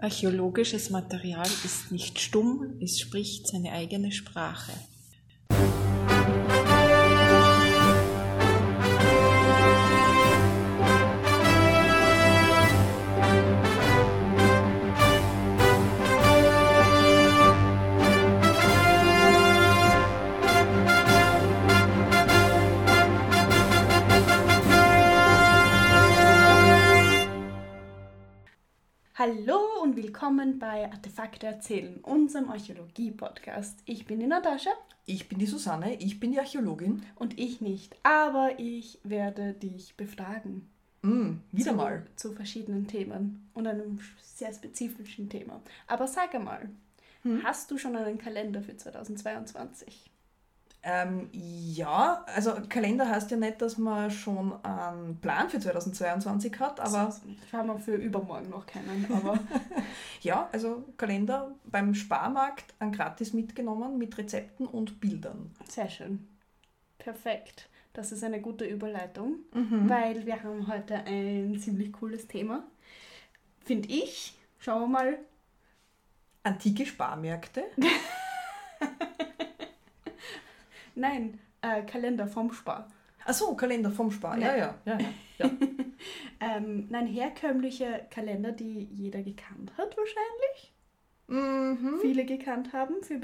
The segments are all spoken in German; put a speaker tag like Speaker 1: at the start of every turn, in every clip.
Speaker 1: Archäologisches Material ist nicht stumm, es spricht seine eigene Sprache.
Speaker 2: Hallo und willkommen bei Artefakte erzählen, unserem Archäologie-Podcast. Ich bin die Natascha.
Speaker 3: Ich bin die Susanne, ich bin die Archäologin.
Speaker 2: Und ich nicht, aber ich werde dich befragen.
Speaker 3: Wieder mal.
Speaker 2: Zu verschiedenen Themen und einem sehr spezifischen Thema. Aber sag einmal, hast du schon einen Kalender für 2022?
Speaker 3: Ja, also Kalender heißt ja nicht, dass man schon einen Plan für 2022 hat, aber...
Speaker 2: Ich habe für übermorgen noch keinen, aber...
Speaker 3: Ja, also Kalender beim Sparmarkt an gratis mitgenommen mit Rezepten und Bildern.
Speaker 2: Sehr schön. Perfekt. Das ist eine gute Überleitung, weil wir haben heute ein ziemlich cooles Thema. Finde ich. Schauen wir mal.
Speaker 3: Antike Sparmärkte.
Speaker 2: Nein, Kalender vom Spar.
Speaker 3: Ach so, Kalender vom Spar. Ja.
Speaker 2: Nein, herkömmliche Kalender, die jeder gekannt hat wahrscheinlich. Viele gekannt haben, für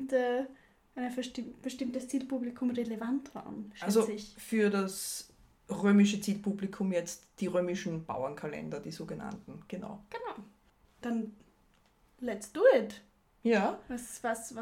Speaker 2: ein bestimmtes Zielpublikum relevant waren, schätze
Speaker 3: Also
Speaker 2: ich.
Speaker 3: für das römische Zielpublikum jetzt die römischen Bauernkalender, die sogenannten, genau.
Speaker 2: Genau. Dann let's do it.
Speaker 3: Ja.
Speaker 2: Was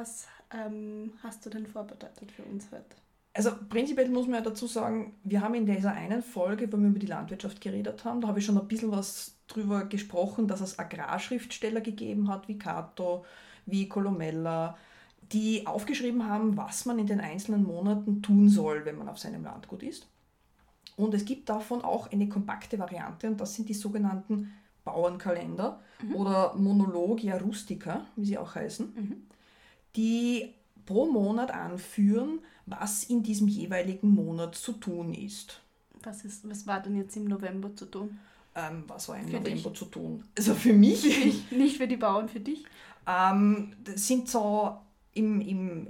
Speaker 2: hast du denn vorbereitet für uns heute?
Speaker 3: Also prinzipiell muss man ja dazu sagen, wir haben in dieser einen Folge, wo wir über die Landwirtschaft geredet haben, da habe ich schon ein bisschen was drüber gesprochen, dass es Agrarschriftsteller gegeben hat, wie Cato, wie Columella, die aufgeschrieben haben, was man in den einzelnen Monaten tun soll, wenn man auf seinem Landgut ist. Und es gibt davon auch eine kompakte Variante und das sind die sogenannten Bauernkalender oder Monologia rustica, wie sie auch heißen, die pro Monat anführen, was in diesem jeweiligen Monat zu tun ist.
Speaker 2: Was war denn jetzt im November zu tun?
Speaker 3: Was war im
Speaker 2: Für
Speaker 3: November
Speaker 2: dich?
Speaker 3: zu tun? Also für mich?
Speaker 2: Nicht für die Bauern, für dich?
Speaker 3: Das sind so im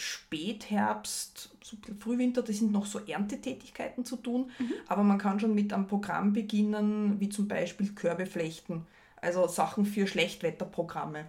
Speaker 3: Spätherbst, so Frühwinter, das sind noch so Erntetätigkeiten zu tun, aber man kann schon mit einem Programm beginnen, wie zum Beispiel Körbe flechten, also Sachen für Schlechtwetterprogramme.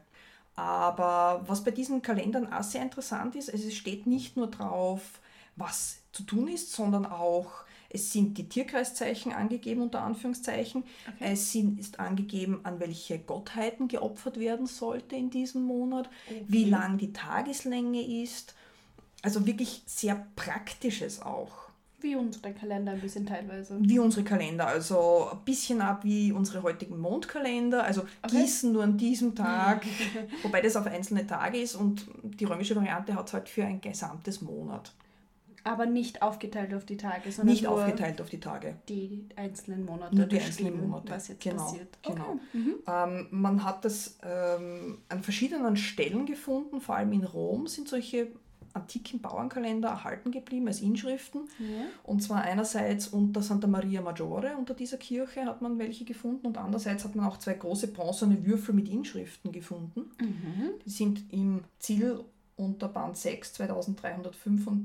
Speaker 3: Aber was bei diesen Kalendern auch sehr interessant ist, es steht nicht nur drauf, was zu tun ist, sondern auch, es sind die Tierkreiszeichen angegeben, unter Anführungszeichen.
Speaker 2: Okay.
Speaker 3: Es ist angegeben, an welche Gottheiten geopfert werden sollte in diesem Monat, wie lang die Tageslänge ist. Also wirklich sehr Praktisches auch.
Speaker 2: Wie unsere Kalender ein bisschen teilweise.
Speaker 3: Wie unsere Kalender, also ein bisschen ab wie unsere heutigen Mondkalender, also gießen nur an diesem Tag, wobei das auf einzelne Tage ist und die römische Variante hat es halt für ein gesamtes Monat.
Speaker 2: Aber nicht aufgeteilt auf die Tage, sondern
Speaker 3: Nicht
Speaker 2: nur
Speaker 3: aufgeteilt auf die Tage.
Speaker 2: die einzelnen Monate.
Speaker 3: Nur die
Speaker 2: beschrieben,
Speaker 3: einzelnen Monate,
Speaker 2: was jetzt
Speaker 3: genau,
Speaker 2: passiert.
Speaker 3: genau.
Speaker 2: Okay.
Speaker 3: Man hat das an verschiedenen Stellen gefunden, vor allem in Rom sind solche antiken Bauernkalender erhalten geblieben als Inschriften.
Speaker 2: Ja.
Speaker 3: Und zwar einerseits unter Santa Maria Maggiore, unter dieser Kirche hat man welche gefunden und andererseits hat man auch 2 große bronzene Würfel mit Inschriften gefunden. Die sind im Ziel unter Band 6 2305 und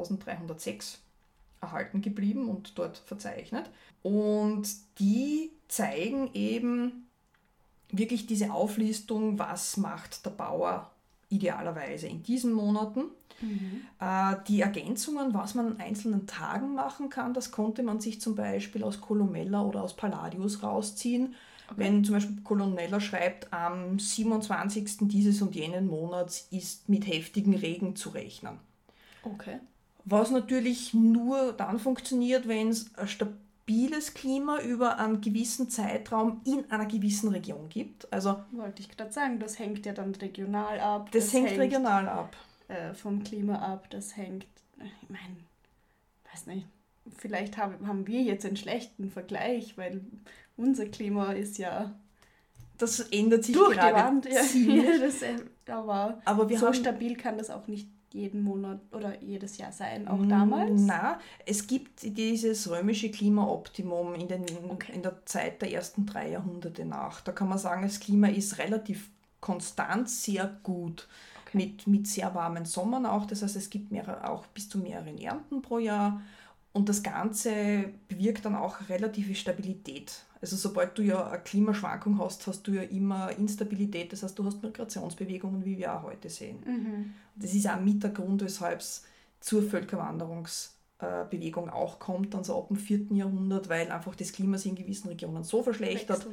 Speaker 3: 2306 erhalten geblieben und dort verzeichnet. Und die zeigen eben wirklich diese Auflistung, was macht der Bauer idealerweise in diesen Monaten. Die Ergänzungen, was man an einzelnen Tagen machen kann, das konnte man sich zum Beispiel aus Columella oder aus Palladius rausziehen. Okay. Wenn zum Beispiel Columella schreibt, am 27. dieses und jenen Monats ist mit heftigen Regen zu rechnen.
Speaker 2: Okay.
Speaker 3: Was natürlich nur dann funktioniert, wenn es ein stabiles Klima über einen gewissen Zeitraum in einer gewissen Region gibt. Also,
Speaker 2: wollte ich gerade sagen, das hängt ja dann regional ab.
Speaker 3: Das hängt regional ab.
Speaker 2: Vom Klima ab, das hängt, ich meine, weiß nicht, vielleicht haben wir jetzt einen schlechten Vergleich, weil unser Klima ist ja
Speaker 3: das ändert sich
Speaker 2: durch
Speaker 3: gerade
Speaker 2: die Wand.
Speaker 3: ziemlich.
Speaker 2: Ja, aber
Speaker 3: wir
Speaker 2: so
Speaker 3: haben,
Speaker 2: stabil kann das auch nicht jeden Monat oder jedes Jahr sein, auch damals?
Speaker 3: Na, es gibt dieses römische Klimaoptimum in der Zeit der ersten 3 Jahrhunderte nach. Da kann man sagen, das Klima ist relativ konstant, sehr gut, mit sehr warmen Sommern auch. Das heißt, es gibt auch bis zu mehreren Ernten pro Jahr. Und das Ganze bewirkt dann auch relative Stabilität. Also sobald du ja eine Klimaschwankung hast, hast du ja immer Instabilität. Das heißt, du hast Migrationsbewegungen, wie wir auch heute sehen. Das ist auch mit der Grund, weshalb es zur Völkerwanderungsbewegung auch kommt, dann so ab dem 4. Jahrhundert, weil einfach das Klima sich in gewissen Regionen so verschlechtert,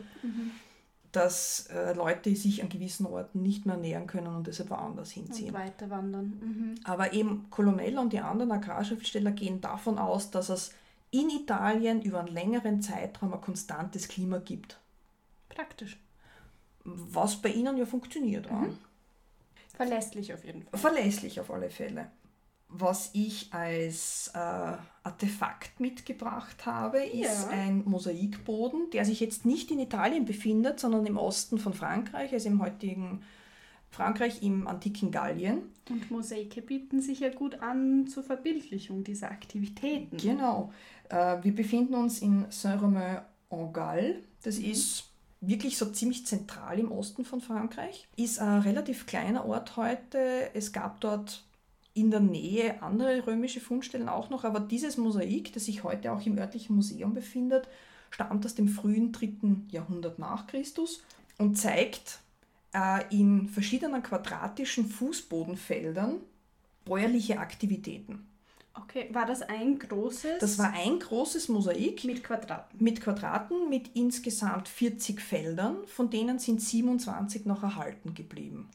Speaker 3: dass Leute sich an gewissen Orten nicht mehr ernähren können und deshalb woanders hinziehen.
Speaker 2: Und weiter wandern.
Speaker 3: Aber eben Colonella und die anderen Agrarschriftsteller gehen davon aus, dass es in Italien über einen längeren Zeitraum ein konstantes Klima gibt.
Speaker 2: Praktisch.
Speaker 3: Was bei ihnen ja funktioniert.
Speaker 2: Verlässlich auf jeden Fall.
Speaker 3: Verlässlich auf alle Fälle. Was ich als Artefakt mitgebracht habe, ist ein Mosaikboden, der sich jetzt nicht in Italien befindet, sondern im Osten von Frankreich, also im heutigen Frankreich, im antiken Gallien.
Speaker 2: Und Mosaike bieten sich ja gut an zur Verbildlichung dieser Aktivitäten.
Speaker 3: Genau. Wir befinden uns in Saint-Romain-en-Galles. Das ist wirklich so ziemlich zentral im Osten von Frankreich. Ist ein relativ kleiner Ort heute. Es gab dort in der Nähe andere römische Fundstellen auch noch, aber dieses Mosaik, das sich heute auch im örtlichen Museum befindet, stammt aus dem frühen 3. Jahrhundert nach Christus und zeigt in verschiedenen quadratischen Fußbodenfeldern bäuerliche Aktivitäten.
Speaker 2: Okay, war das ein großes?
Speaker 3: Das war ein großes Mosaik.
Speaker 2: Mit Quadraten?
Speaker 3: Mit Quadraten, mit insgesamt 40 Feldern, von denen sind 27 noch erhalten geblieben.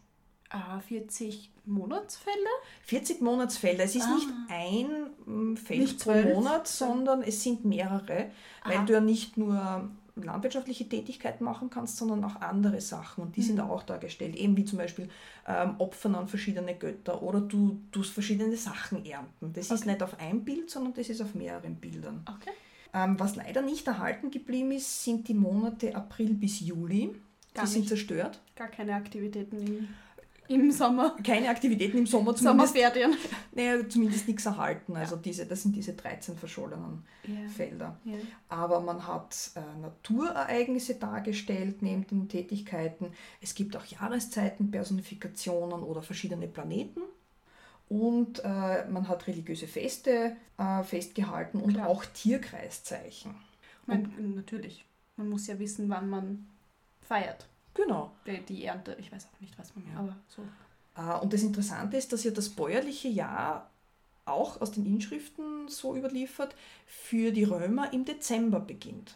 Speaker 2: 40 Monatsfelder?
Speaker 3: 40 Monatsfelder. Es ist nicht ein Feld
Speaker 2: nicht
Speaker 3: pro
Speaker 2: 12,
Speaker 3: Monat, sondern es sind mehrere, weil du ja nicht nur landwirtschaftliche Tätigkeiten machen kannst, sondern auch andere Sachen und die sind auch dargestellt, eben wie zum Beispiel Opfern an verschiedene Götter oder du tust verschiedene Sachen ernten. Das ist nicht auf ein Bild, sondern das ist auf mehreren Bildern.
Speaker 2: Okay.
Speaker 3: Was leider nicht erhalten geblieben ist, sind die Monate April bis Juli. Die sind zerstört.
Speaker 2: Gar keine Aktivitäten im Sommer.
Speaker 3: Keine Aktivitäten im Sommer zumindest.
Speaker 2: Sommerferien.
Speaker 3: Naja, zumindest nichts erhalten. Also das sind diese 13 verschollenen Felder. Ja. Aber man hat Naturereignisse dargestellt neben den Tätigkeiten. Es gibt auch Jahreszeiten, Personifikationen oder verschiedene Planeten. Und man hat religiöse Feste festgehalten und auch Tierkreiszeichen.
Speaker 2: Natürlich. Man muss ja wissen, wann man feiert.
Speaker 3: Genau.
Speaker 2: Die Ernte, ich weiß auch nicht, was man aber so.
Speaker 3: Und das Interessante ist, dass ja das bäuerliche Jahr auch aus den Inschriften so überliefert, für die Römer im Dezember beginnt.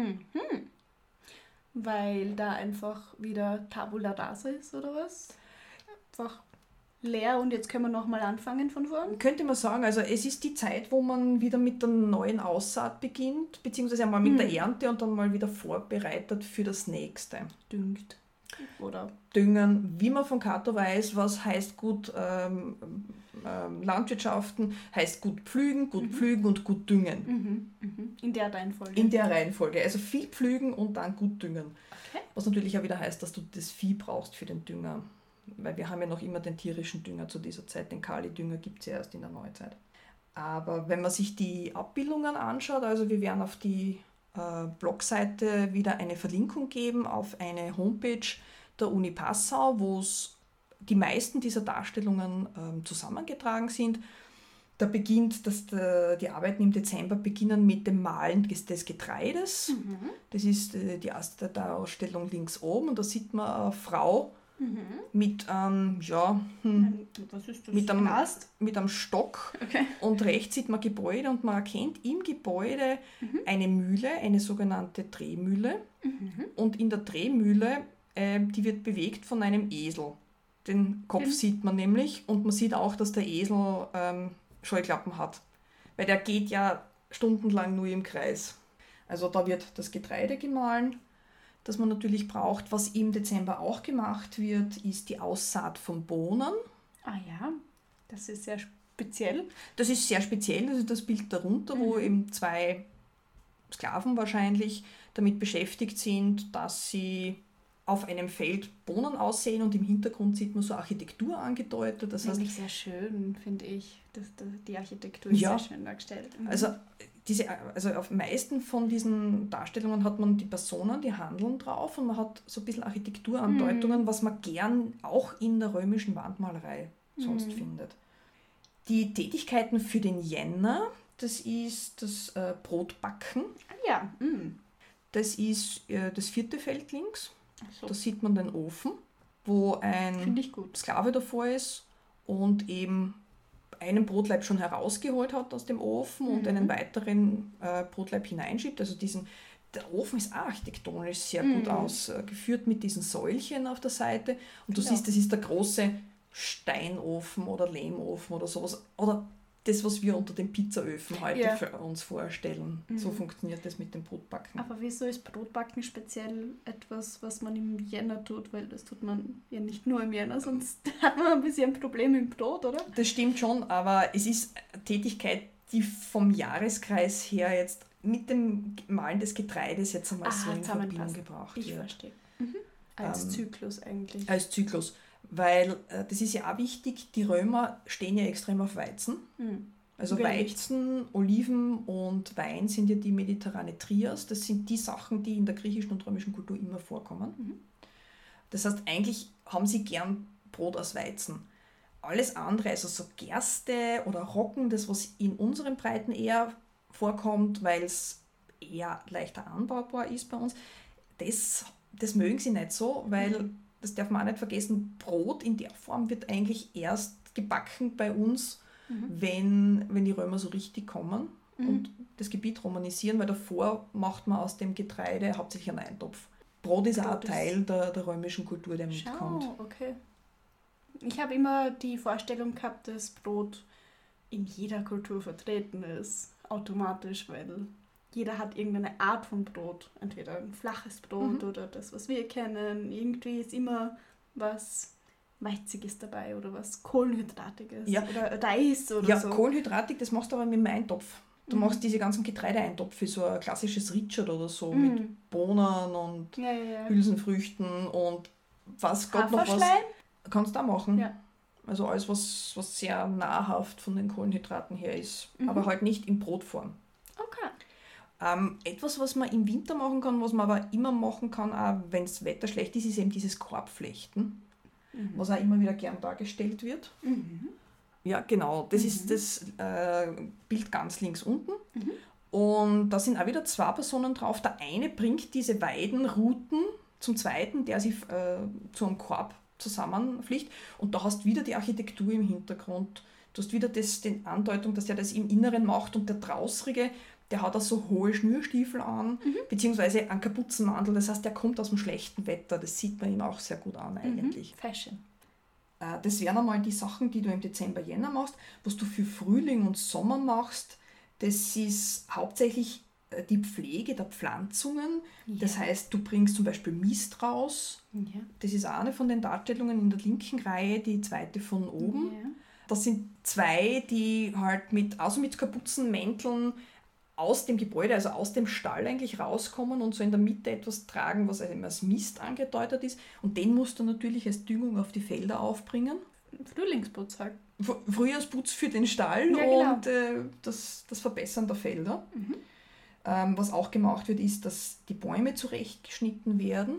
Speaker 2: Weil da einfach wieder Tabula rasa ist, oder was? Einfach leer und jetzt können wir nochmal anfangen von vorn?
Speaker 3: Könnte man sagen, also es ist die Zeit, wo man wieder mit der neuen Aussaat beginnt, beziehungsweise einmal mit der Ernte und dann mal wieder vorbereitet für das nächste.
Speaker 2: Düngt. Oder
Speaker 3: Düngen, wie man von Cato weiß, was heißt gut Landwirtschaften, heißt gut pflügen und gut düngen.
Speaker 2: In der Reihenfolge?
Speaker 3: In der Reihenfolge, also viel pflügen und dann gut düngen.
Speaker 2: Okay.
Speaker 3: Was natürlich auch wieder heißt, dass du das Vieh brauchst für den Dünger. Weil wir haben ja noch immer den tierischen Dünger zu dieser Zeit, den Kali-Dünger gibt es ja erst in der Neuzeit. Aber wenn man sich die Abbildungen anschaut, also wir werden auf die Blogseite wieder eine Verlinkung geben auf eine Homepage der Uni Passau, wo es die meisten dieser Darstellungen zusammengetragen sind. Da beginnt, die Arbeiten im Dezember beginnen mit dem Malen des Getreides. Das ist die erste Darstellung links oben und da sieht man eine Frau, mit,
Speaker 2: was ist das?
Speaker 3: mit einem Stock und rechts sieht man Gebäude und man erkennt im Gebäude eine Mühle, eine sogenannte Drehmühle und in der Drehmühle, die wird bewegt von einem Esel. Den Kopf sieht man nämlich und man sieht auch, dass der Esel Scheuklappen hat, weil der geht ja stundenlang nur im Kreis. Also da wird das Getreide gemahlen, das man natürlich braucht. Was im Dezember auch gemacht wird, ist die Aussaat von Bohnen.
Speaker 2: Ah ja, das ist sehr speziell.
Speaker 3: Das ist sehr speziell, das ist das Bild darunter, wo eben 2 Sklaven wahrscheinlich damit beschäftigt sind, dass sie auf einem Feld Bohnen aussehen und im Hintergrund sieht man so Architektur angedeutet. Das heißt,
Speaker 2: eigentlich sehr schön, finde ich. Die Architektur ist sehr schön dargestellt.
Speaker 3: Also auf meisten von diesen Darstellungen hat man die Personen, die handeln drauf und man hat so ein bisschen Architekturandeutungen, was man gern auch in der römischen Wandmalerei sonst findet. Die Tätigkeiten für den Jänner, das ist das Brotbacken.
Speaker 2: Ja.
Speaker 3: Das ist das 4. Feld links.
Speaker 2: So.
Speaker 3: Da sieht man den Ofen, wo ein Sklave davor ist und eben einen Brotleib schon herausgeholt hat aus dem Ofen und einen weiteren Brotleib hineinschiebt. Also der Ofen ist architektonisch sehr gut ausgeführt mit diesen Säulchen auf der Seite. Und du siehst, das ist der große Steinofen oder Lehmofen oder sowas. Oder das, was wir unter den Pizzaöfen heute für uns vorstellen. So funktioniert das mit dem Brotbacken.
Speaker 2: Aber wieso ist Brotbacken speziell etwas, was man im Jänner tut? Weil das tut man ja nicht nur im Jänner, sonst hat man ein bisschen ein Problem im Brot, oder?
Speaker 3: Das stimmt schon, aber es ist eine Tätigkeit, die vom Jahreskreis her jetzt mit dem Malen des Getreides jetzt einmal so in Verbindung gebracht wird.
Speaker 2: Ich verstehe. Als Zyklus eigentlich.
Speaker 3: Als Zyklus. Weil das ist ja auch wichtig, die Römer stehen ja extrem auf Weizen. Also Weizen, Oliven und Wein sind ja die mediterrane Trias. Das sind die Sachen, die in der griechischen und römischen Kultur immer vorkommen. Das heißt, eigentlich haben sie gern Brot aus Weizen. Alles andere, also so Gerste oder Roggen, das was in unseren Breiten eher vorkommt, weil es eher leichter anbaubar ist bei uns, das mögen sie nicht so, weil das darf man auch nicht vergessen, Brot in der Form wird eigentlich erst gebacken bei uns, wenn die Römer so richtig kommen und das Gebiet romanisieren, weil davor macht man aus dem Getreide hauptsächlich einen Eintopf. Brot ist auch ein Teil der römischen Kultur, der mitkommt.
Speaker 2: Okay. Ich habe immer die Vorstellung gehabt, dass Brot in jeder Kultur vertreten ist, automatisch, weil jeder hat irgendeine Art von Brot. Entweder ein flaches Brot oder das, was wir kennen. Irgendwie ist immer was Weiziges dabei oder was Kohlenhydratiges oder Reis oder so. Ja,
Speaker 3: Kohlenhydratig, das machst du aber mit dem Eintopf. Du machst diese ganzen Getreideeintopfe, so ein klassisches Richard oder so mit Bohnen und Hülsenfrüchten und was Gott noch was. Kannst du auch machen. Ja. Also alles, was sehr nahrhaft von den Kohlenhydraten her ist, aber halt nicht in Brotform.
Speaker 2: Okay.
Speaker 3: Etwas, was man im Winter machen kann, was man aber immer machen kann, auch wenn das Wetter schlecht ist, ist eben dieses Korbflechten, was auch immer wieder gern dargestellt wird. Ja, genau, das ist das Bild ganz links unten. Und da sind auch wieder 2 Personen drauf. Der eine bringt diese Weidenruten zum zweiten, der sie zu einem Korb zusammenflicht. Und da hast du wieder die Architektur im Hintergrund. Du hast wieder die Andeutung, dass er das im Inneren macht und der Drausrige, der hat auch so hohe Schnürstiefel an, beziehungsweise einen Kapuzenmantel. Das heißt, der kommt aus dem schlechten Wetter. Das sieht man ihm auch sehr gut an eigentlich.
Speaker 2: Fashion.
Speaker 3: Das wären einmal die Sachen, die du im Dezember, Jänner machst. Was du für Frühling und Sommer machst, das ist hauptsächlich die Pflege der Pflanzungen. Ja. Das heißt, du bringst zum Beispiel Mist raus. Ja. Das ist eine von den Darstellungen in der linken Reihe, die zweite von oben. Ja. Das sind 2, die halt mit Kapuzenmänteln aus dem Gebäude, also aus dem Stall eigentlich rauskommen und so in der Mitte etwas tragen, was als Mist angedeutet ist. Und den musst du natürlich als Düngung auf die Felder aufbringen.
Speaker 2: Frühlingsputz halt.
Speaker 3: Frühjahrsputz für den Stall und das Verbessern der Felder. Was auch gemacht wird, ist, dass die Bäume zurechtgeschnitten werden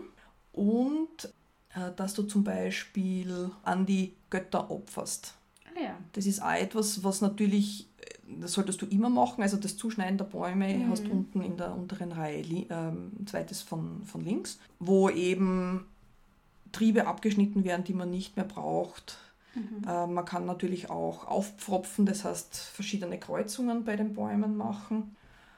Speaker 3: und dass du zum Beispiel an die Götter opferst.
Speaker 2: Ja.
Speaker 3: Das ist auch etwas, was natürlich, das solltest du immer machen, also das Zuschneiden der Bäume hast du unten in der unteren Reihe, zweites von links, wo eben Triebe abgeschnitten werden, die man nicht mehr braucht. Man kann natürlich auch aufpfropfen, das heißt verschiedene Kreuzungen bei den Bäumen machen.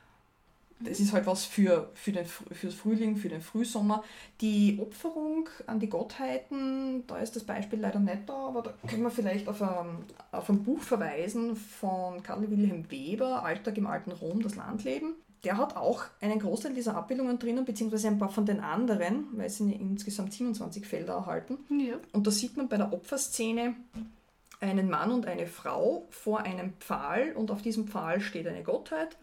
Speaker 3: Das ist halt was für das Frühling, für den Frühsommer. Die Opferung an die Gottheiten, da ist das Beispiel leider nicht da, aber da können wir vielleicht auf ein Buch verweisen von Karl Wilhelm Weber, Alltag im alten Rom, das Landleben. Der hat auch einen Großteil dieser Abbildungen drinnen, beziehungsweise ein paar von den anderen, weil es sind insgesamt 27 Felder erhalten. Ja. Und da sieht man bei der Opferszene einen Mann und eine Frau vor einem Pfahl und auf diesem Pfahl steht eine Gottheit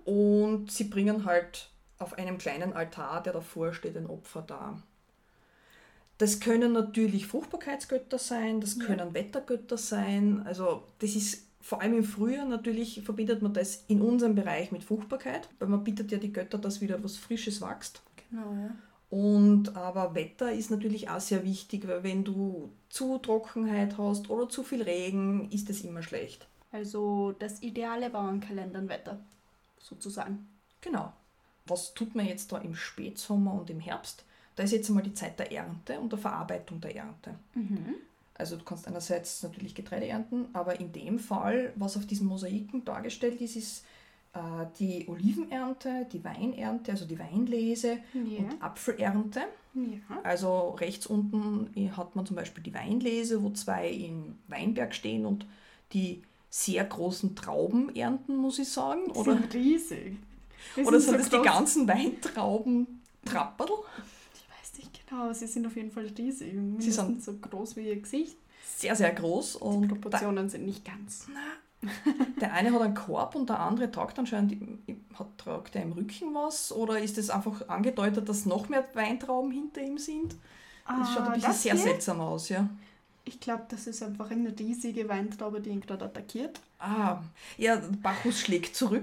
Speaker 3: und sie bringen halt auf einem kleinen Altar, der davor steht, ein Opfer dar. Das können natürlich Fruchtbarkeitsgötter sein, das
Speaker 2: Ja.
Speaker 3: können Wettergötter sein. Also das ist vor allem im Frühjahr natürlich, verbindet man das in unserem Bereich mit Fruchtbarkeit, weil man bittet ja die Götter, dass wieder was Frisches wächst.
Speaker 2: Genau, ja.
Speaker 3: Und aber Wetter ist natürlich auch sehr wichtig, weil wenn du zu Trockenheit hast oder zu viel Regen, ist das immer schlecht.
Speaker 2: Also das ideale Bauernkalenderwetter, sozusagen.
Speaker 3: Genau. Was tut man jetzt da im Spätsommer und im Herbst? Da ist jetzt einmal die Zeit der Ernte und der Verarbeitung der Ernte. Also du kannst einerseits natürlich Getreide ernten, aber in dem Fall, was auf diesen Mosaiken dargestellt ist, ist die Olivenernte, die Weinernte, also die Weinlese
Speaker 2: Ja.
Speaker 3: und Apfelernte.
Speaker 2: Ja.
Speaker 3: Also rechts unten hat man zum Beispiel die Weinlese, wo 2 im Weinberg stehen und die sehr großen Trauben ernten, muss ich sagen.
Speaker 2: Die
Speaker 3: Oder,
Speaker 2: sind riesig.
Speaker 3: oder sind das die
Speaker 2: groß.
Speaker 3: ganzen Weintrauben Trapperl?
Speaker 2: Ich weiß nicht genau, sie sind auf jeden Fall riesig.
Speaker 3: Sie
Speaker 2: Sie
Speaker 3: sind-
Speaker 2: sind so groß wie ihr Gesicht.
Speaker 3: Sehr, sehr groß.
Speaker 2: Die
Speaker 3: Und
Speaker 2: Proportionen sind nicht ganz.
Speaker 3: der eine hat einen Korb und der andere tragt anscheinend, tragt er im Rücken was? Oder ist es einfach angedeutet, dass noch mehr Weintrauben hinter ihm sind? Das schaut ein bisschen
Speaker 2: das
Speaker 3: sehr
Speaker 2: hier?
Speaker 3: seltsam aus, ja.
Speaker 2: Ich glaube, das ist einfach eine riesige Weintraube, die ihn gerade attackiert.
Speaker 3: Ja, Bacchus schlägt zurück.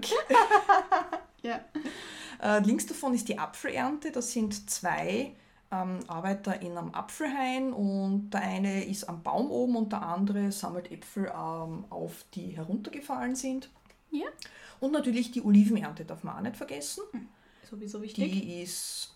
Speaker 2: Ja.
Speaker 3: Links davon ist die Apfelernte. Das sind 2 Arbeiter in einem Apfelhain und der eine ist am Baum oben und der andere sammelt Äpfel auf, die heruntergefallen sind.
Speaker 2: Ja.
Speaker 3: Und natürlich die Olivenernte darf man auch nicht vergessen.
Speaker 2: Sowieso wichtig.
Speaker 3: Die ist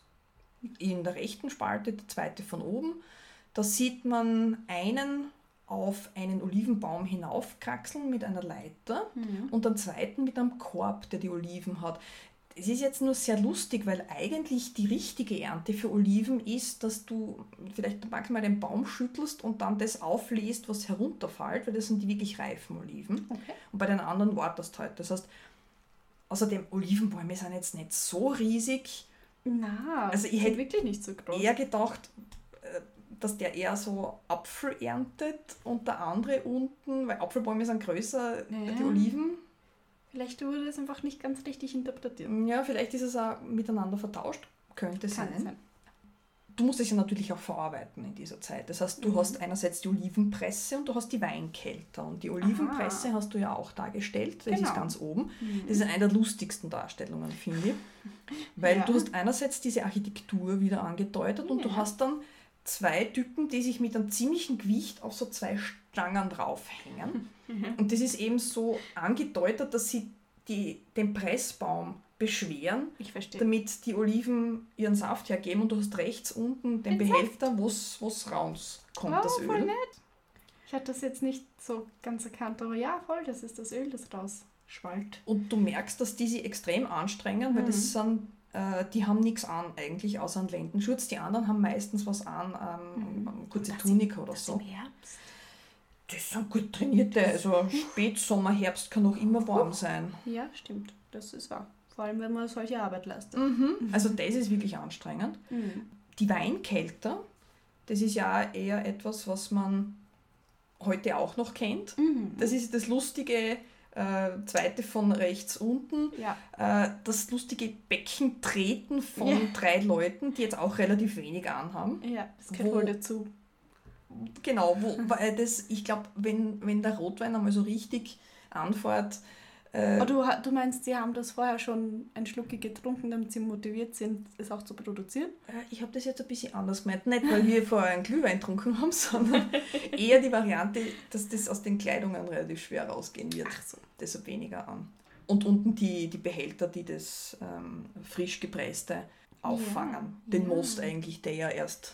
Speaker 3: in der rechten Spalte, die zweite von oben. Da sieht man einen auf einen Olivenbaum hinaufkraxeln mit einer Leiter und den zweiten mit einem Korb, der die Oliven hat. Es ist jetzt nur sehr lustig, weil eigentlich die richtige Ernte für Oliven ist, dass du vielleicht maximal den Baum schüttelst und dann das auflässt, was herunterfällt, weil das sind die wirklich reifen Oliven.
Speaker 2: Okay.
Speaker 3: Und bei den anderen wartest halt. Das heißt, außerdem Olivenbäume sind jetzt nicht so riesig.
Speaker 2: Na,
Speaker 3: Also ich
Speaker 2: sind
Speaker 3: hätte
Speaker 2: wirklich nicht so groß.
Speaker 3: Eher gedacht, dass der eher so Apfel erntet und der andere unten, weil Apfelbäume sind größer,
Speaker 2: Ja.
Speaker 3: die Oliven.
Speaker 2: Vielleicht wurde das einfach nicht ganz richtig interpretiert.
Speaker 3: Ja, vielleicht ist es auch miteinander vertauscht. Könnte
Speaker 2: Kann
Speaker 3: sein. Du musst es ja natürlich auch verarbeiten in dieser Zeit. Das heißt, du hast einerseits die Olivenpresse und du hast die Weinkelter. Und die Olivenpresse hast du ja auch dargestellt. Das
Speaker 2: Genau.
Speaker 3: ist ganz oben. Das ist eine der lustigsten Darstellungen, finde ich. Weil
Speaker 2: Ja.
Speaker 3: du hast einerseits diese Architektur wieder angedeutet und du
Speaker 2: Ja.
Speaker 3: hast dann 2 Typen, die sich mit einem ziemlichen Gewicht auf so 2 Stangen draufhängen. Und das ist eben so angedeutet, dass sie den Pressbaum beschweren,
Speaker 2: Ich verstehe.
Speaker 3: damit die Oliven ihren Saft hergeben und du hast rechts unten den Behälter, wo's rauskommt, das
Speaker 2: voll
Speaker 3: Öl.
Speaker 2: nett. Ich hatte das jetzt nicht so ganz erkannt, aber ja, voll, das ist das Öl, das rausschwallt.
Speaker 3: Und du merkst, dass die sich extrem anstrengen, weil das sind, die haben nichts an eigentlich, außer einen Lendenschutz. Die anderen haben meistens was an, kurze Tunika oder so.
Speaker 2: Im Herbst.
Speaker 3: Das sind gut trainierte, also Spätsommer, Herbst kann auch immer warm sein.
Speaker 2: Ja, stimmt. Das ist wahr. Vor allem, wenn man solche Arbeit leistet.
Speaker 3: Also das ist wirklich anstrengend. Die Weinkelter, das ist ja eher etwas, was man heute auch noch kennt. Das ist das lustige zweite von rechts unten.
Speaker 2: Ja.
Speaker 3: Das lustige Beckentreten von 3 Leuten, die jetzt auch relativ wenig anhaben.
Speaker 2: Ja, das gehört wohl dazu.
Speaker 3: Genau, weil das, ich glaube, wenn der Rotwein einmal so richtig anfährt.
Speaker 2: Aber du meinst, sie haben das vorher schon ein Schlucki getrunken, damit sie motiviert sind, es auch zu produzieren?
Speaker 3: Ich habe das jetzt ein bisschen anders gemeint. Nicht, weil wir vorher einen Glühwein getrunken haben, sondern eher die Variante, dass das aus den Kleidungen relativ schwer rausgehen wird.
Speaker 2: Ach so.
Speaker 3: Deshalb weniger an. Und unten die Behälter, die das frisch gepresste auffangen. Den Most eigentlich, der ja erst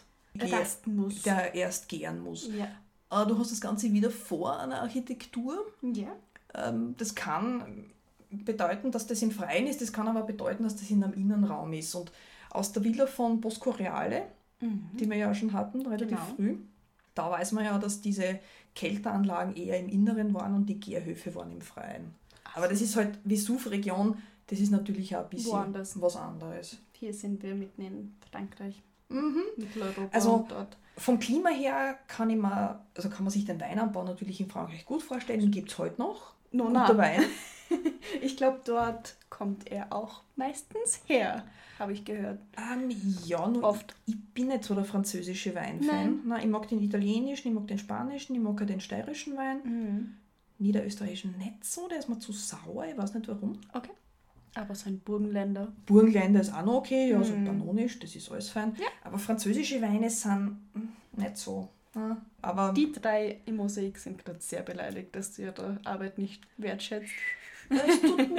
Speaker 3: gären muss.
Speaker 2: Ja.
Speaker 3: Du hast das Ganze wieder vor einer Architektur.
Speaker 2: Ja.
Speaker 3: Das kann bedeuten, dass das im Freien ist, das kann aber bedeuten, dass das in einem Innenraum ist. Und aus der Villa von Bosco Reale, die wir ja schon hatten, relativ früh, da weiß man ja, dass diese Kälteanlagen eher im Inneren waren und die Gärhöfe waren im Freien. Aber das ist halt Vesuv-Region, das ist natürlich auch ein bisschen
Speaker 2: Woanders.
Speaker 3: was anderes.
Speaker 2: Hier sind wir mitten in Frankreich. Mitteleuropa
Speaker 3: Also
Speaker 2: und dort.
Speaker 3: vom Klima her kann man sich den Weinanbau natürlich in Frankreich gut vorstellen, den gibt es heute noch. guter Wein.
Speaker 2: Ich glaube, dort kommt er auch meistens her, habe ich gehört.
Speaker 3: Ja, nur
Speaker 2: Oft.
Speaker 3: Ich bin nicht so der französische Weinfan. Nein, ich mag den italienischen, ich mag den spanischen, ich mag auch den steirischen Wein. Niederösterreichischen nicht so, der ist mir zu sauer, ich weiß nicht warum.
Speaker 2: Okay. Aber so ein Burgenländer.
Speaker 3: Burgenländer ist auch noch okay, ja, so Pannonisch, das ist alles fein.
Speaker 2: Ja.
Speaker 3: Aber französische Weine sind nicht so. Ja, aber
Speaker 2: Die 3 im Mosaik sind gerade sehr beleidigt, dass du ihre Arbeit nicht wertschätzt.
Speaker 3: es tut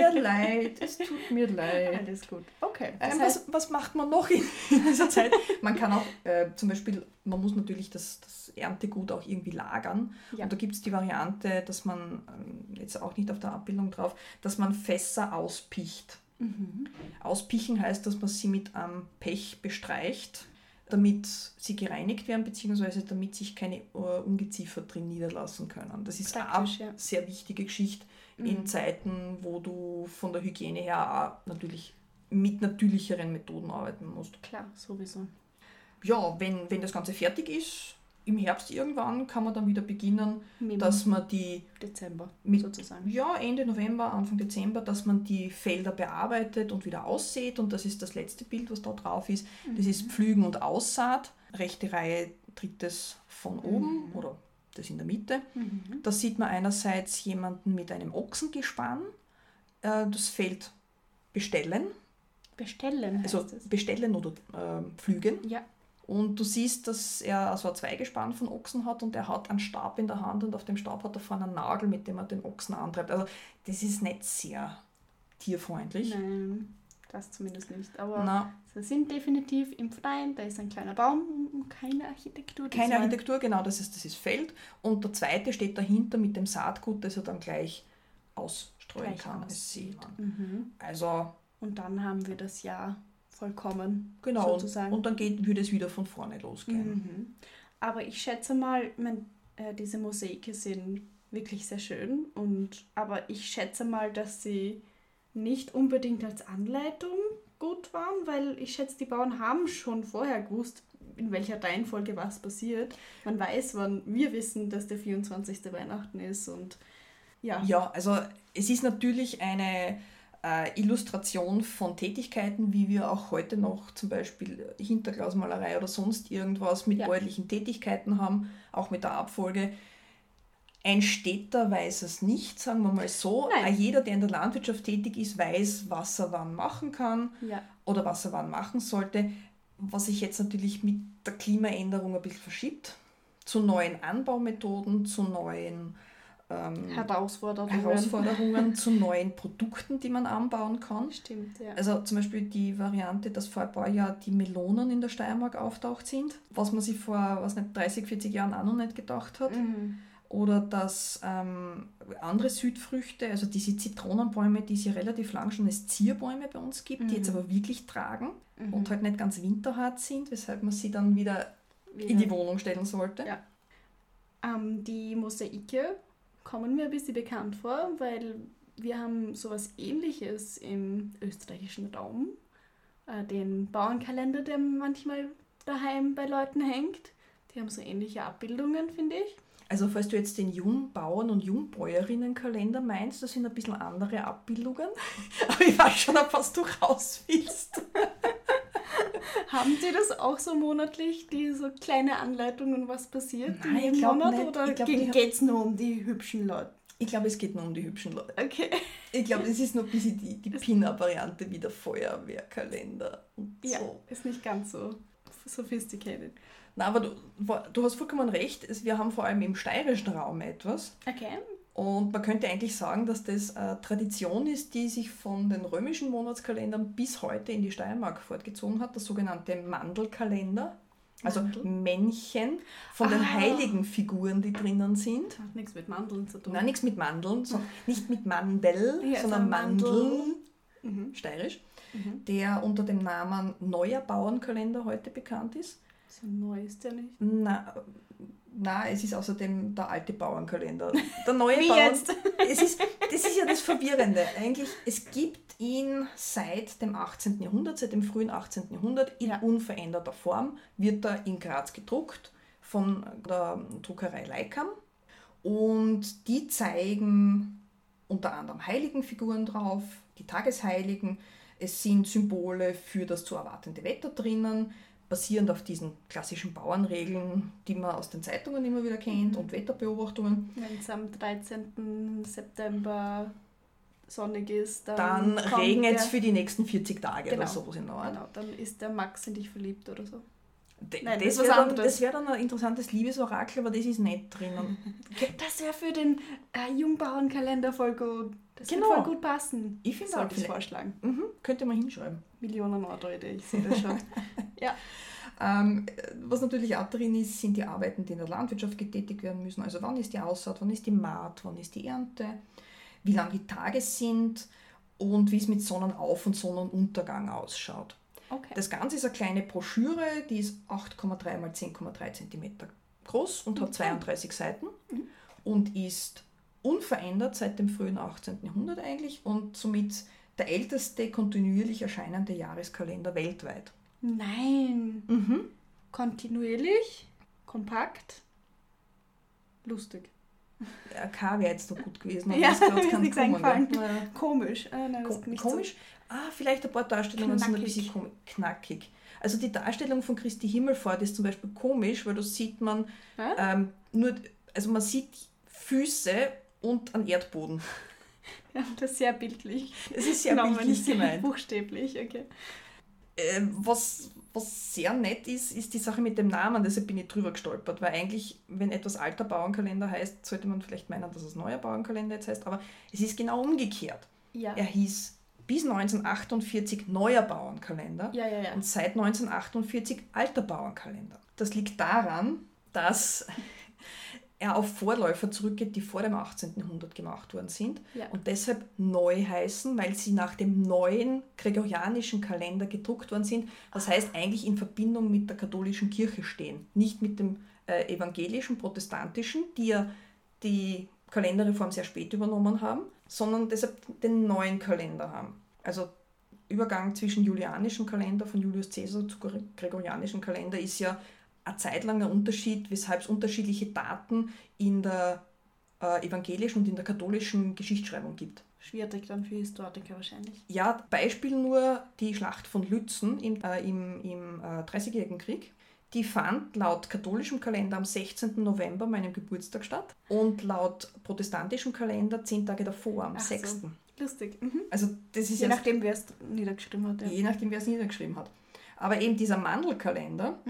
Speaker 3: mir leid.
Speaker 2: Alles gut. Okay.
Speaker 3: Was macht man noch in dieser Zeit? Man kann auch zum Beispiel, man muss natürlich das Erntegut auch irgendwie lagern.
Speaker 2: Ja.
Speaker 3: Und da gibt es die Variante, dass man, jetzt auch nicht auf der Abbildung drauf, dass man Fässer auspicht. Auspichen heißt, dass man sie mit Pech bestreicht, damit sie gereinigt werden, beziehungsweise damit sich keine Ungeziefer drin niederlassen können. Das ist eine sehr wichtige Geschichte in Zeiten, wo du von der Hygiene her auch natürlich mit natürlicheren Methoden arbeiten musst.
Speaker 2: Klar, sowieso.
Speaker 3: Ja, wenn das Ganze fertig ist, im Herbst irgendwann kann man dann wieder beginnen,
Speaker 2: Mit
Speaker 3: dass man die
Speaker 2: Dezember
Speaker 3: mit,
Speaker 2: sozusagen.
Speaker 3: ja, Ende November, Anfang Dezember, dass man die Felder bearbeitet und wieder aussät. Und das ist das letzte Bild, was da drauf ist. Das ist Pflügen und Aussaat. Rechte Reihe, drittes von oben oder das in der Mitte. Da sieht man einerseits jemanden mit einem Ochsengespann das Feld bestellen.
Speaker 2: Bestellen heißt
Speaker 3: Also
Speaker 2: es.
Speaker 3: bestellen oder pflügen.
Speaker 2: Ja.
Speaker 3: Und du siehst, dass er also ein Zweigespann von Ochsen hat und er hat einen Stab in der Hand und auf dem Stab hat er vorne einen Nagel, mit dem er den Ochsen antreibt. Also das ist nicht sehr tierfreundlich.
Speaker 2: Nein, das zumindest nicht. Aber
Speaker 3: Na,
Speaker 2: sie sind definitiv im Freien, da ist ein kleiner Baum und keine Architektur.
Speaker 3: keine Architektur, genau, das ist Feld. Und der zweite steht dahinter mit dem Saatgut, das er dann gleich ausstreuen kann. Es sieht. Also
Speaker 2: Und dann haben wir das Jahr vollkommen,
Speaker 3: genau,
Speaker 2: sozusagen.
Speaker 3: und dann würde es wieder von vorne losgehen.
Speaker 2: Aber ich schätze mal, diese Mosaike sind wirklich sehr schön. Aber ich schätze mal, dass sie nicht unbedingt als Anleitung gut waren, weil ich schätze, die Bauern haben schon vorher gewusst, in welcher Reihenfolge was passiert. Man weiß, wann wir wissen, dass der 24. Weihnachten ist und ja.
Speaker 3: Ja, also es ist natürlich eine Illustration von Tätigkeiten, wie wir auch heute noch zum Beispiel Hinterglasmalerei oder sonst irgendwas mit bäuerlichen Tätigkeiten haben, auch mit der Abfolge. Ein Städter weiß es nicht, sagen wir mal so.
Speaker 2: Nein.
Speaker 3: Jeder, der in der Landwirtschaft tätig ist, weiß, was er wann machen kann oder was er wann machen sollte. Was sich jetzt natürlich mit der Klimaänderung ein bisschen verschiebt, zu neuen Anbaumethoden, zu neuen Herausforderungen, zu neuen Produkten, die man anbauen kann.
Speaker 2: Stimmt, ja.
Speaker 3: Also zum Beispiel die Variante, dass vor ein paar Jahren die Melonen in der Steiermark auftaucht sind, was man sich vor 30, 40 Jahren auch noch nicht gedacht hat. Oder dass andere Südfrüchte, also diese Zitronenbäume, die es ja relativ lang schon als Zierbäume bei uns gibt, die jetzt aber wirklich tragen und halt nicht ganz winterhart sind, weshalb man sie dann wieder in die Wohnung stellen sollte.
Speaker 2: Ja. Die Mosaike kommen mir ein bisschen bekannt vor, weil wir haben sowas Ähnliches im österreichischen Raum. Den Bauernkalender, der manchmal daheim bei Leuten hängt. Die haben so ähnliche Abbildungen, finde ich.
Speaker 3: Also falls du jetzt den Jungbauern- und Jungbäuerinnenkalender meinst, das sind ein bisschen andere Abbildungen. Aber ich weiß schon, auf was du raus willst.
Speaker 2: Haben Sie das auch so monatlich, die so kleine Anleitungen, was passiert
Speaker 3: Nein,
Speaker 2: im
Speaker 3: ich glaub
Speaker 2: Monat?
Speaker 3: nicht.
Speaker 2: Oder
Speaker 3: Ich glaub,
Speaker 2: geht es nur um die hübschen Leute?
Speaker 3: Ich glaube, es geht nur um die hübschen Leute.
Speaker 2: Okay.
Speaker 3: Ich glaube, es ist noch ein bisschen die Pin-Up-Variante wie der Feuerwehrkalender und
Speaker 2: Ja,
Speaker 3: so.
Speaker 2: ist nicht ganz so sophisticated.
Speaker 3: Nein, aber du hast vollkommen recht. Wir haben vor allem im steirischen Raum etwas.
Speaker 2: Okay.
Speaker 3: Und man könnte eigentlich sagen, dass das eine Tradition ist, die sich von den römischen Monatskalendern bis heute in die Steiermark fortgezogen hat, der sogenannte Mandelkalender. Also Männchen von den heiligen Figuren, die drinnen sind.
Speaker 2: Hat nichts mit Mandeln zu tun.
Speaker 3: Nein, nichts mit Mandeln, nicht mit Mandel,
Speaker 2: Ja,
Speaker 3: sondern Mandeln,
Speaker 2: Mhm.
Speaker 3: steirisch, der unter dem Namen Neuer Bauernkalender heute bekannt ist.
Speaker 2: So neu ist der nicht.
Speaker 3: Na, es ist außerdem der alte Bauernkalender. Der neue
Speaker 2: Wie jetzt?
Speaker 3: Das ist ja das Verwirrende. Eigentlich, es gibt ihn seit dem 18. Jahrhundert, seit dem frühen 18. Jahrhundert in unveränderter Form, wird er in Graz gedruckt von der Druckerei Leikam. Und die zeigen unter anderem Heiligenfiguren drauf, die Tagesheiligen. Es sind Symbole für das zu erwartende Wetter drinnen, basierend auf diesen klassischen Bauernregeln, die man aus den Zeitungen immer wieder kennt und Wetterbeobachtungen.
Speaker 2: Wenn es am 13. September sonnig ist,
Speaker 3: dann regnet es für die nächsten 40 Tage
Speaker 2: genau,
Speaker 3: oder so in der Art.
Speaker 2: Genau, dann ist der Max in dich verliebt oder so.
Speaker 3: Nein, das wäre dann ein interessantes Liebesorakel, aber das ist nicht drinnen.
Speaker 2: Das wäre für den Jungbauernkalender voll gut. Das
Speaker 3: Genau.
Speaker 2: würde voll gut passen.
Speaker 3: Ich finde
Speaker 2: Sollte
Speaker 3: auch
Speaker 2: ich vorschlagen.
Speaker 3: Könnte man hinschreiben.
Speaker 2: Millionen Euro-Idee, ich sehe das schon. Ja.
Speaker 3: Was natürlich auch drin ist, sind die Arbeiten, die in der Landwirtschaft getätigt werden müssen. Also wann ist die Aussaat, wann ist die Maat, wann ist die Ernte, wie lang die Tage sind und wie es mit Sonnenauf- und Sonnenuntergang ausschaut.
Speaker 2: Okay.
Speaker 3: Das Ganze ist eine kleine Broschüre, die ist 8,3 x 10,3 cm groß und hat 32 Seiten und ist unverändert seit dem frühen 18. Jahrhundert eigentlich und somit der älteste kontinuierlich erscheinende Jahreskalender weltweit.
Speaker 2: Nein. Kontinuierlich, kompakt, lustig.
Speaker 3: K wäre jetzt noch gut gewesen.
Speaker 2: Ja,
Speaker 3: ist
Speaker 2: mir ist nichts eingefallen.
Speaker 3: Ja.
Speaker 2: Komisch. Nein, das ist nicht
Speaker 3: Komisch? Vielleicht ein paar Darstellungen sind ein bisschen knackig. Also die Darstellung von Christi Himmelfahrt ist zum Beispiel komisch, weil da sieht man man sieht Füße und einen Erdboden.
Speaker 2: Ja, das ist sehr bildlich.
Speaker 3: Es ist sehr bildlich gemeint.
Speaker 2: Buchstäblich, okay.
Speaker 3: Was sehr nett ist die Sache mit dem Namen, deshalb bin ich drüber gestolpert, weil eigentlich, wenn etwas alter Bauernkalender heißt, sollte man vielleicht meinen, dass es neuer Bauernkalender jetzt heißt, aber es ist genau umgekehrt.
Speaker 2: Ja.
Speaker 3: Er hieß bis 1948 neuer Bauernkalender
Speaker 2: Ja.
Speaker 3: und seit 1948 alter Bauernkalender. Das liegt daran, dass er auf Vorläufer zurückgeht, die vor dem 18. Jahrhundert gemacht worden sind und deshalb neu heißen, weil sie nach dem neuen gregorianischen Kalender gedruckt worden sind. Das heißt eigentlich in Verbindung mit der katholischen Kirche stehen, nicht mit dem evangelischen, protestantischen, die ja die Kalenderreform sehr spät übernommen haben, sondern deshalb den neuen Kalender haben. Also Übergang zwischen julianischen Kalender von Julius Caesar zu gregorianischen Kalender ist ja ein zeitlanger Unterschied, weshalb es unterschiedliche Daten in der evangelischen und in der katholischen Geschichtsschreibung gibt.
Speaker 2: Schwierig dann für Historiker wahrscheinlich.
Speaker 3: Ja, Beispiel nur die Schlacht von Lützen im 30-jährigen Krieg. Die fand laut katholischem Kalender am 16. November, meinem Geburtstag, statt und laut protestantischem Kalender 10 Tage davor, am 6.
Speaker 2: So. Lustig.
Speaker 3: Also das ist
Speaker 2: je nachdem, wer es niedergeschrieben hat. Ja.
Speaker 3: Je nachdem, wer es niedergeschrieben hat. Aber eben dieser Mandelkalender,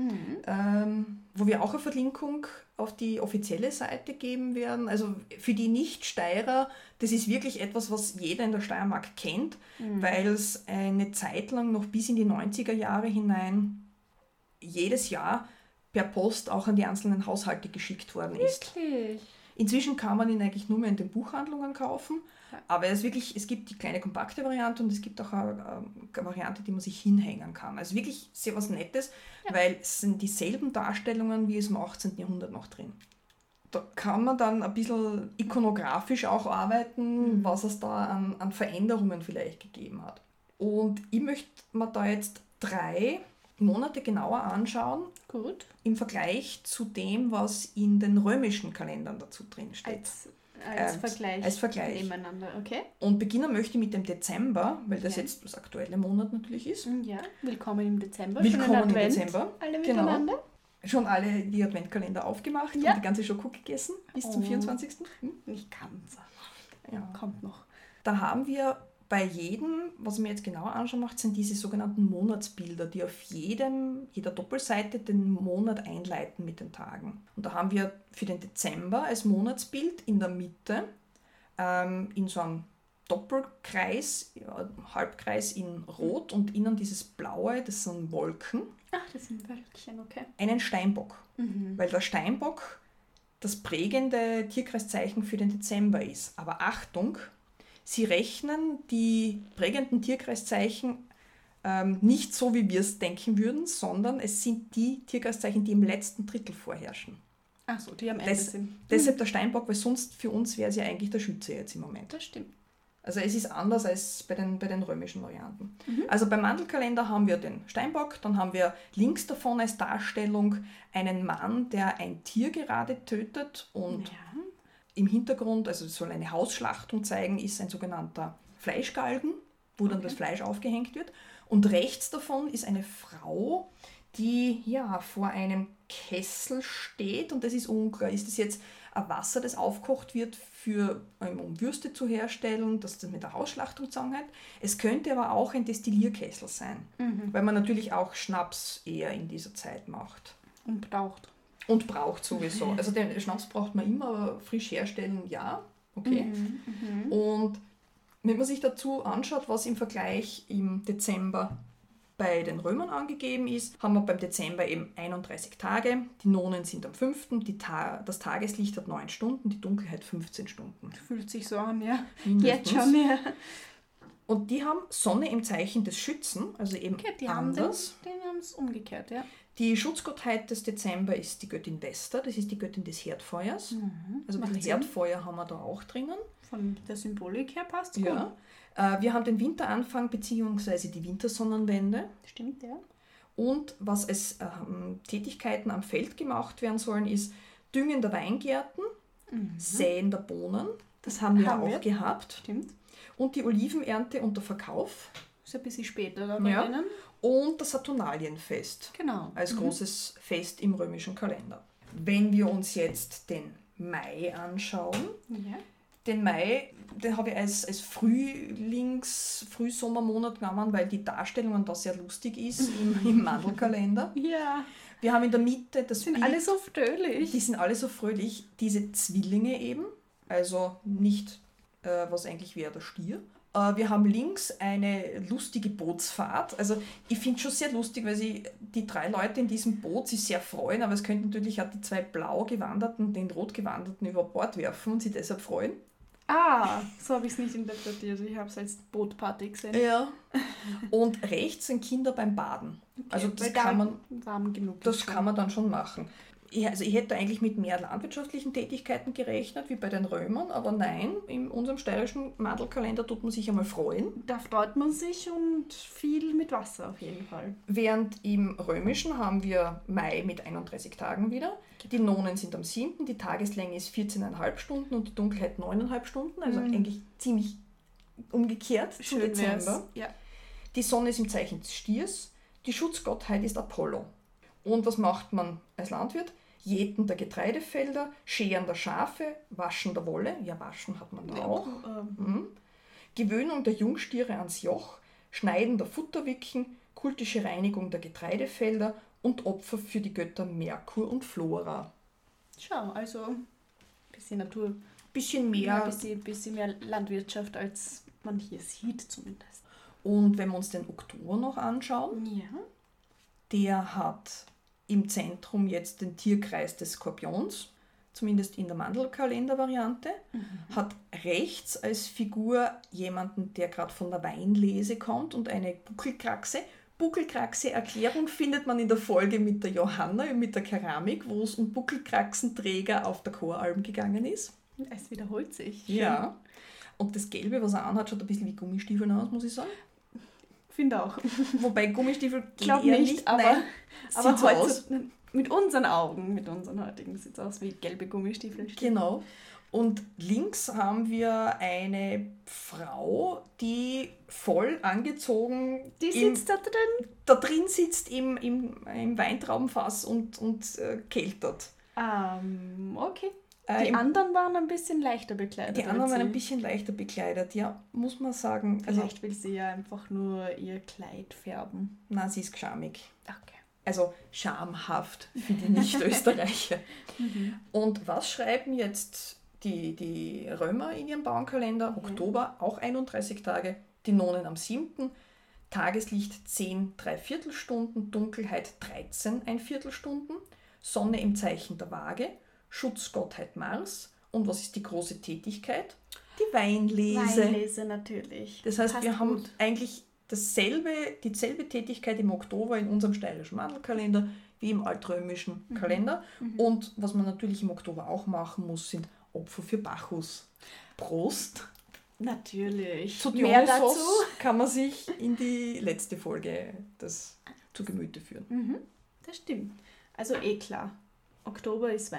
Speaker 3: wo wir auch eine Verlinkung auf die offizielle Seite geben werden, also für die Nicht-Steirer, das ist wirklich etwas, was jeder in der Steiermark kennt, weil es eine Zeit lang noch bis in die 90er Jahre hinein jedes Jahr per Post auch an die einzelnen Haushalte geschickt worden ist.
Speaker 2: Wirklich?
Speaker 3: Inzwischen kann man ihn eigentlich nur mehr in den Buchhandlungen kaufen, aber es gibt die kleine kompakte Variante und es gibt auch eine Variante, die man sich hinhängen kann. Also wirklich sehr was Nettes, weil es sind dieselben Darstellungen wie es im 18. Jahrhundert noch drin. Da kann man dann ein bisschen ikonografisch auch arbeiten, was es da an Veränderungen vielleicht gegeben hat. Und ich möchte mir da jetzt 3 Monate genauer anschauen.
Speaker 2: Gut.
Speaker 3: Im Vergleich zu dem, was in den römischen Kalendern dazu drin steht.
Speaker 2: Als Vergleich.
Speaker 3: Nebeneinander,
Speaker 2: okay.
Speaker 3: Und beginnen möchte ich mit dem Dezember, weil das jetzt das aktuelle Monat natürlich ist.
Speaker 2: Ja, willkommen im Dezember.
Speaker 3: Willkommen im Dezember.
Speaker 2: Alle miteinander.
Speaker 3: Genau. Schon alle die Adventkalender aufgemacht und die ganze Schoko gegessen bis zum 24.
Speaker 2: Ich kann's.
Speaker 3: Ja.
Speaker 2: Kommt noch.
Speaker 3: Da haben wir bei jedem, was ich mir jetzt genauer anschauen macht, sind diese sogenannten Monatsbilder, die auf jeder Doppelseite den Monat einleiten mit den Tagen. Und da haben wir für den Dezember als Monatsbild in der Mitte in so einem Doppelkreis, Halbkreis in Rot und innen dieses Blaue, das sind Wolken.
Speaker 2: Ach, das sind Wölkchen, okay.
Speaker 3: Einen Steinbock, weil der Steinbock das prägende Tierkreiszeichen für den Dezember ist. Aber Achtung, sie rechnen die prägenden Tierkreiszeichen nicht so, wie wir es denken würden, sondern es sind die Tierkreiszeichen, die im letzten Drittel vorherrschen.
Speaker 2: Ach so, die am Ende sind.
Speaker 3: Deshalb der Steinbock, weil sonst für uns wäre es ja eigentlich der Schütze jetzt im Moment.
Speaker 2: Das stimmt.
Speaker 3: Also es ist anders als bei den römischen Varianten. Also beim Mandelkalender haben wir den Steinbock, dann haben wir links davon als Darstellung einen Mann, der ein Tier gerade tötet und im Hintergrund, also es soll eine Hausschlachtung zeigen, ist ein sogenannter Fleischgalgen, wo dann das Fleisch aufgehängt wird. Und rechts davon ist eine Frau, die vor einem Kessel steht, und das ist unklar. Ist das jetzt ein Wasser, das aufgekocht wird, um Würste zu herstellen, dass das mit der Hausschlachtung zusammenhängt? Es könnte aber auch ein Destillierkessel sein, weil man natürlich auch Schnaps eher in dieser Zeit macht.
Speaker 2: Und braucht.
Speaker 3: Und braucht sowieso. Also den Schnaps braucht man immer, aber frisch herstellen, ja. Okay. Und wenn man sich dazu anschaut, was im Vergleich im Dezember bei den Römern angegeben ist, haben wir beim Dezember eben 31 Tage, die Nonen sind am 5., das Tageslicht hat 9 Stunden, die Dunkelheit 15 Stunden.
Speaker 2: Fühlt sich so an, ja.
Speaker 3: Mindestens.
Speaker 2: Jetzt schon, ja.
Speaker 3: Und die haben Sonne im Zeichen des Schützen, also eben
Speaker 2: Okay, die
Speaker 3: anders.
Speaker 2: haben es umgekehrt, ja.
Speaker 3: Die Schutzgottheit des Dezember ist die Göttin Vesta, das ist die Göttin des Herdfeuers. Also ein
Speaker 2: Macht
Speaker 3: bisschen
Speaker 2: Sinn.
Speaker 3: Herdfeuer haben wir da auch drinnen.
Speaker 2: Von der Symbolik her passt es
Speaker 3: Ja. Wir haben den Winteranfang bzw. die Wintersonnenwende.
Speaker 2: gut. Stimmt, ja.
Speaker 3: Und was als Tätigkeiten am Feld gemacht werden sollen, ist Düngen der Weingärten, Säen der Bohnen, das haben wir auch gehabt,
Speaker 2: Stimmt.
Speaker 3: und die Olivenernte und der Verkauf
Speaker 2: Ist ein bisschen später da bei
Speaker 3: Ja.
Speaker 2: denen.
Speaker 3: und das Saturnalienfest
Speaker 2: Genau.
Speaker 3: als großes Fest im römischen Kalender. Wenn wir uns jetzt den Mai anschauen,
Speaker 2: Ja.
Speaker 3: den Mai, den habe ich als Frühsommermonat genommen, weil die Darstellung da sehr lustig ist im Mandelkalender.
Speaker 2: Ja.
Speaker 3: Wir haben in der Mitte das
Speaker 2: Sind
Speaker 3: Bild,
Speaker 2: alle so fröhlich.
Speaker 3: die sind alle so fröhlich, diese Zwillinge eben, also nicht, was eigentlich wäre der Stier. Wir haben links eine lustige Bootsfahrt. Also ich finde es schon sehr lustig, weil die 3 Leute in diesem Boot sich sehr freuen, aber es könnten natürlich auch die 2 blau gewanderten den rot gewanderten über Bord werfen und sie deshalb freuen.
Speaker 2: Ah, so habe ich es nicht interpretiert. Ich habe es als Bootparty gesehen.
Speaker 3: Ja. Und rechts sind Kinder beim Baden. Also das
Speaker 2: Weil
Speaker 3: kann
Speaker 2: da
Speaker 3: man
Speaker 2: warm genug
Speaker 3: Das
Speaker 2: ist schon.
Speaker 3: kann man dann schon machen. Ich hätte eigentlich mit mehr landwirtschaftlichen Tätigkeiten gerechnet, wie bei den Römern, aber nein, in unserem steirischen Mandelkalender tut man sich einmal freuen.
Speaker 2: Da freut man sich und viel mit Wasser auf jeden Fall.
Speaker 3: Während im Römischen haben wir Mai mit 31 Tagen wieder. Die Nonen sind am 7., die Tageslänge ist 14,5 Stunden und die Dunkelheit 9,5 Stunden, also eigentlich ziemlich umgekehrt zum
Speaker 2: Schön
Speaker 3: Dezember.
Speaker 2: wär's. Ja.
Speaker 3: Die Sonne ist im Zeichen des Stiers, die Schutzgottheit ist Apollo. Und was macht man als Landwirt? Jäten der Getreidefelder, Scheren der Schafe, Waschen der Wolle, ja waschen hat man da auch, Gewöhnung der Jungstiere ans Joch, Schneiden der Futterwicken, kultische Reinigung der Getreidefelder und Opfer für die Götter Merkur und Flora.
Speaker 2: Schau, also ein bisschen Natur,
Speaker 3: Bisschen
Speaker 2: ja,
Speaker 3: mehr.
Speaker 2: ein bisschen mehr Landwirtschaft, als man hier sieht zumindest.
Speaker 3: Und wenn wir uns den Oktober noch anschauen,
Speaker 2: Ja.
Speaker 3: der hat im Zentrum jetzt den Tierkreis des Skorpions, zumindest in der Mandelkalender-Variante, hat rechts als Figur jemanden, der gerade von der Weinlese kommt und eine Buckelkraxe. Buckelkraxe-Erklärung findet man in der Folge mit der Johanna und mit der Keramik, wo es um Buckelkraxenträger auf der Choralm gegangen ist.
Speaker 2: Es wiederholt sich.
Speaker 3: Ja. Und das Gelbe, was er anhat, schaut ein bisschen wie Gummistiefel aus, muss ich sagen.
Speaker 2: Finde auch.
Speaker 3: Wobei Gummistiefel
Speaker 2: Ich glaube
Speaker 3: eher
Speaker 2: nicht, aber,
Speaker 3: nein,
Speaker 2: aber
Speaker 3: sieht so aus.
Speaker 2: heute mit unseren Augen, mit unseren heutigen, sieht es aus wie gelbe Gummistiefel.
Speaker 3: Genau. Und links haben wir eine Frau, die voll angezogen
Speaker 2: Die sitzt da drin.
Speaker 3: da drin sitzt im Weintraubenfass und keltert.
Speaker 2: Okay.
Speaker 3: Äh,
Speaker 2: Die
Speaker 3: im-
Speaker 2: anderen waren ein bisschen leichter bekleidet.
Speaker 3: Die anderen
Speaker 2: als
Speaker 3: waren ein
Speaker 2: sie.
Speaker 3: bisschen leichter bekleidet, ja, muss man sagen. Also,
Speaker 2: Vielleicht will sie ja einfach nur ihr Kleid färben.
Speaker 3: na, sie ist geschamig.
Speaker 2: Okay.
Speaker 3: Also schamhaft für die Nicht-Österreicher. Und was schreiben jetzt die Römer in ihrem Bauernkalender? Oktober, auch 31 Tage, die Nonen am 7., Tageslicht 10 Dreiviertelstunden, Dunkelheit 13 Einviertelstunden, Sonne im Zeichen der Waage, Schutzgottheit Mars. Und was ist die große Tätigkeit? Die Weinlese.
Speaker 2: Weinlese natürlich.
Speaker 3: Das heißt,
Speaker 2: Passt
Speaker 3: wir haben
Speaker 2: gut.
Speaker 3: eigentlich dieselbe Tätigkeit im Oktober in unserem steirischen Mandelkalender wie im altrömischen Kalender. Und was man natürlich im Oktober auch machen muss, sind Opfer für Bacchus. Prost!
Speaker 2: Natürlich.
Speaker 3: Zu
Speaker 2: Mehr
Speaker 3: Dionysos
Speaker 2: dazu.
Speaker 3: kann man sich in die letzte Folge zu Gemüte führen.
Speaker 2: Das stimmt. Also klar. Oktober ist Wein.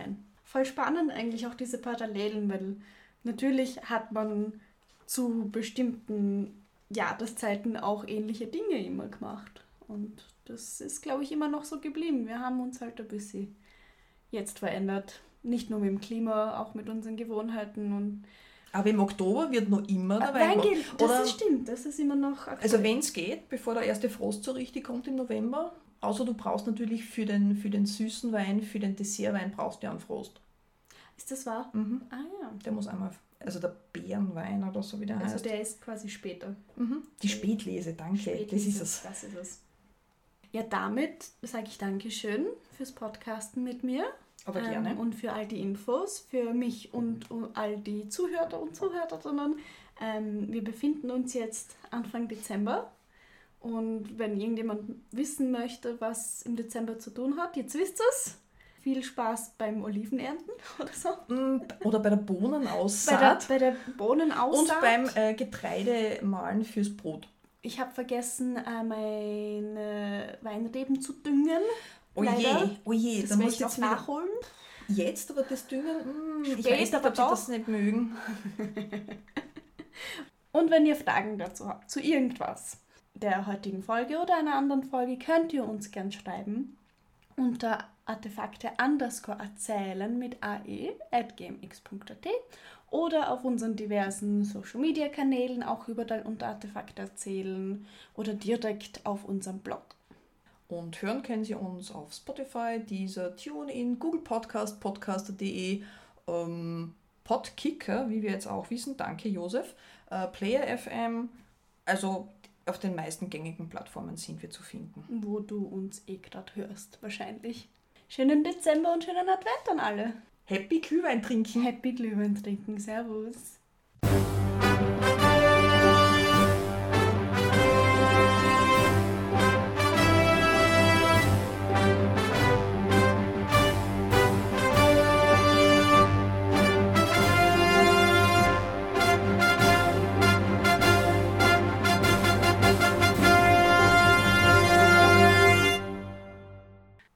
Speaker 2: voll spannend eigentlich auch diese Parallelen, weil natürlich hat man zu bestimmten Jahreszeiten auch ähnliche Dinge immer gemacht. Und das ist, glaube ich, immer noch so geblieben. Wir haben uns halt ein bisschen jetzt verändert. Nicht nur mit dem Klima, auch mit unseren Gewohnheiten. Und
Speaker 3: Aber im Oktober wird noch immer der Wein gemacht.
Speaker 2: Das stimmt, das ist immer noch aktuell.
Speaker 3: Also wenn es geht, bevor der erste Frost so richtig kommt im November, außer du brauchst natürlich für den süßen Wein, für den Dessertwein brauchst du ja einen Frost.
Speaker 2: Ist das wahr?
Speaker 3: Mhm.
Speaker 2: Ah ja.
Speaker 3: Der muss einmal, also der Beerenwein oder so wie der heißt.
Speaker 2: Also der ist quasi später.
Speaker 3: Mhm. Die Spätlese, danke. Das ist es.
Speaker 2: Das ist es. Ja, damit sage ich Dankeschön fürs Podcasten mit mir.
Speaker 3: Aber gerne.
Speaker 2: Und für all die Infos, für mich und all die Zuhörer und Zuhörerinnen. Wir befinden uns jetzt Anfang Dezember. Und wenn irgendjemand wissen möchte, was im Dezember zu tun hat, jetzt wisst ihr es. Viel Spaß beim Olivenernten oder so.
Speaker 3: Oder bei der Bohnenaussaat.
Speaker 2: Bei der Bohnenaussaat.
Speaker 3: Und beim Getreidemahlen fürs Brot.
Speaker 2: Ich habe vergessen, meine Weinreben zu düngen.
Speaker 3: Oh je,
Speaker 2: das muss ich jetzt nachholen.
Speaker 3: Jetzt aber das Düngen? Ich
Speaker 2: Spät,
Speaker 3: weiß nicht,
Speaker 2: aber
Speaker 3: ob sie das nicht mögen.
Speaker 2: Und wenn ihr Fragen dazu habt, zu irgendwas der heutigen Folge oder einer anderen Folge, könnt ihr uns gern schreiben unter artefakte_erzählen mit ae@gmx.at oder auf unseren diversen Social-Media-Kanälen, auch überall unter Artefakte erzählen oder direkt auf unserem Blog.
Speaker 3: Und hören können Sie uns auf Spotify, Deezer, TuneIn, Google Podcast, podcaster.de, Podkicker, wie wir jetzt auch wissen, danke Josef, Player FM, also auf den meisten gängigen Plattformen sind wir zu finden.
Speaker 2: Wo du uns gerade hörst, wahrscheinlich. Schönen Dezember und schönen Advent an alle.
Speaker 3: Happy Glühwein trinken.
Speaker 2: Happy Glühwein trinken. Servus.